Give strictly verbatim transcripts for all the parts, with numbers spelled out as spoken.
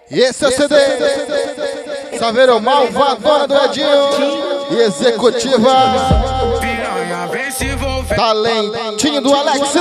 E esse é o C D. Saveiro Malvadona do Edinho. E executiva. Talentinho do Alex,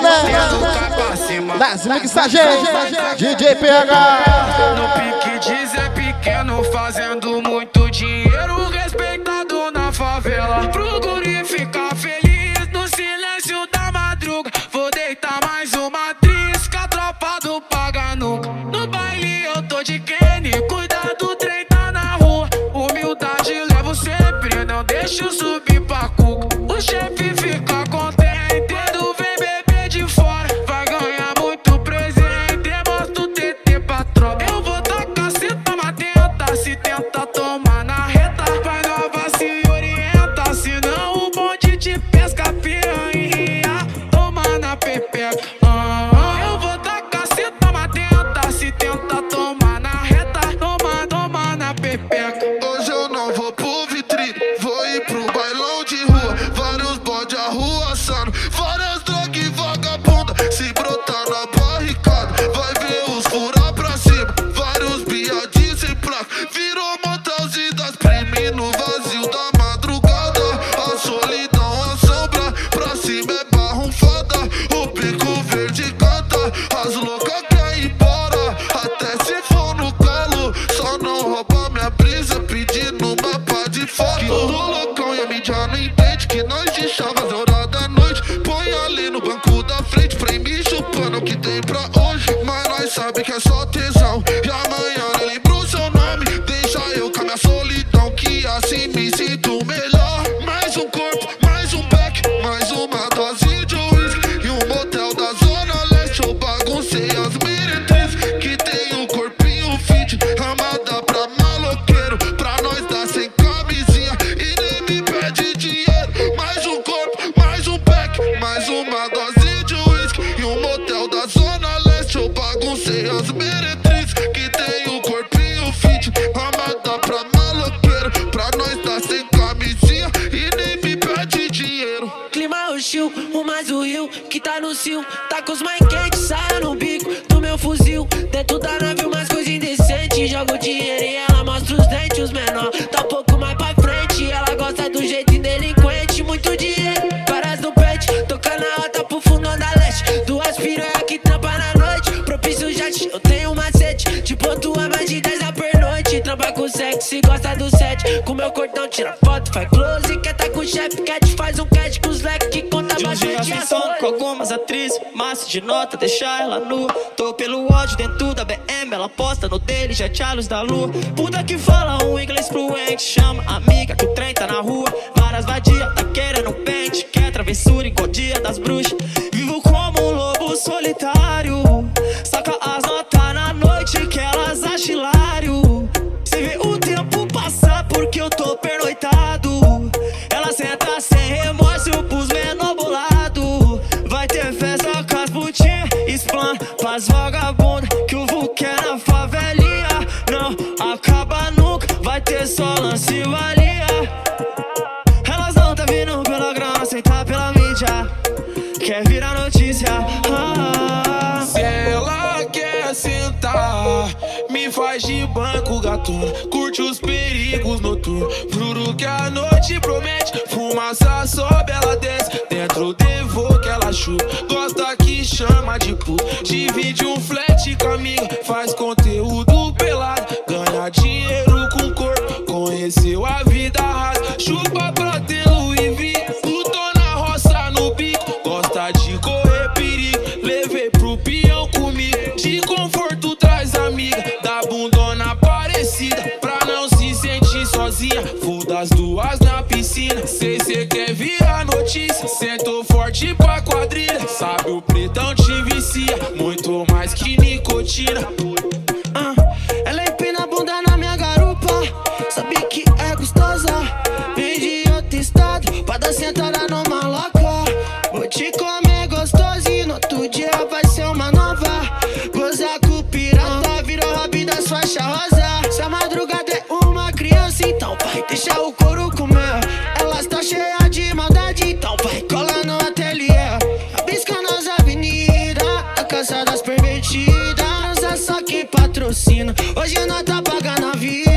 né? Nas mixagens. D J P H. No pique de Zé Pequeno, fazendo muito dinheiro, respeitado na favela. Procure ficar feliz no silêncio da madruga. Vou deitar mais uma atriz que a tropa do paga nunca. No baile eu tô de Kenny, cuidado, trem tá na rua. Humildade levo sempre, não deixo subir pra cuca. O chefe fica contente, quando vem beber de fora. Vai ganhar muito presente, mostra o T T pra tropa. Eu vou tacar, se toma tenta, se tenta tomar na reta. Vai nova, se orienta, senão o bonde te pesca, piranha e ria, toma na pepeca. Ah, ah, eu vou tacar, se toma tenta, se tenta tomar na reta. Toma, toma na pepeca. Hoje eu não vou pro vitrine, vou ir pro bailão de rua. Vários bode arruaçando, várias drogas e vagabunda. Se brotar na barricada, vai ver os furar pra cima. Vários biadinhos sem placa, virou motelzinho das prime no vazio da madrugada. A solidão assombra, pra cima é barrunfada. O pico verde canta, as loucas querem ir embora. Até se for no colo, só não rouba minha brisa pedindo uma pá de foto. Que o loucão e a mídia não entende que nós deixava as horas da noite. Põe ali no banco da frente pra ir me chupando o que tem pra hoje. Mas nós sabe que é só tesão, e amanhã eu lembro seu nome. Deixa eu com a minha solidão, que assim me sinto melhor. Mais um corpo, mais um back, mais uma dose de whisky e um motel da Zona Leste. Eu baguncei as meretrizes, que tem um corpinho fit, amada pra maloqueiro, pra nós dar sem camisinha e nem me pede dinheiro. Mais um corpo, mais um back, mais uma dose de whisky e um motel da Zona Leste. Eu baguncei as meretrizes, que tem um corpinho fit, amada pra maloqueiro, pra nós dar sem camisinha e nem me pede dinheiro. Clima hostil, o mais o rio que tá no cio. Tá com os mais quentes, saia no bico do meu fuzil. Dentro da nave umas coisas indecentes. Joga o dinheiro e ela mostra os dentes. Os menor tá um pouco mais pra frente. Ela gosta do jeito indelinquente. Muito dinheiro, várias no pente. Tocando a alta pro fundo da leste. Duas piranha que trampa na noite. Propício jet, eu tenho macete. De pontua mais de dez a pernoite. Trampa com sexy, gosta do set. Com meu cordão tira foto, faz close. Quer tá com o chefe, cat faz um cat com os leques que conta bastante assunção com algumas atrizes, massa de nota, deixar ela nua. Tô pelo ódio dentro da B M, ela posta no dele, jet a luz da lua. Puta que fala um inglês fluente, chama amiga que o trem tá na rua. Várias vadia, tá querendo pente, quer travessura igual dia das bruxas. Vivo como um lobo solitário, saca as notas na noite que elas acham hilário. Cê vê o tempo passar porque eu tô pernoitado. Ela senta sem remorso pros menor bolado. Vai ter festa com as putinhas, spam pras vagabundas, que o vulco é na favelinha. Não acaba nunca, vai ter só lance e valia. Elas não tá vindo pela grana, sentar pela mídia, quer virar notícia. Ah, se ela quer sentar, me faz de banco, gatona. Curte os perigos noturnos, juro que a noite promete. Fumaça sobe, ela desce, dentro devo que ela chupa. Gosta que chama de puta, divide um flat com a amiga, faz conteúdo pelado, ganha dinheiro com corpo, conheceu a vida rasa. Chupa pra ter Louis V, lutou na roça no bico, gosta de correr perigo, levei pro peão comigo. De conforto traz amiga, da bundona parecida, pra não se sentir sozinha. Vou das duas na piscina, sei cê quer virar notícia, sentou forte pra quadrilha. Sabe o pretão te vicia, muito mais que nicotina. ah, ela empina a bunda na minha garupa, sabe que é gostosa. Vem de outro estado pra dar sentada no maloca. Vou te comer gostoso e no outro dia vai ser uma nova. Gozar com o pirata, virou hobby das faixas rosa. Se a madrugada é uma criança, então vai deixar o couro comer. Elas tá cheia de maldade, então vai colar no ateliê. Rabisca nas avenidas, a casa das pervertidas, transa só que pra patrocínio. Hoje nós tá pagando a vida.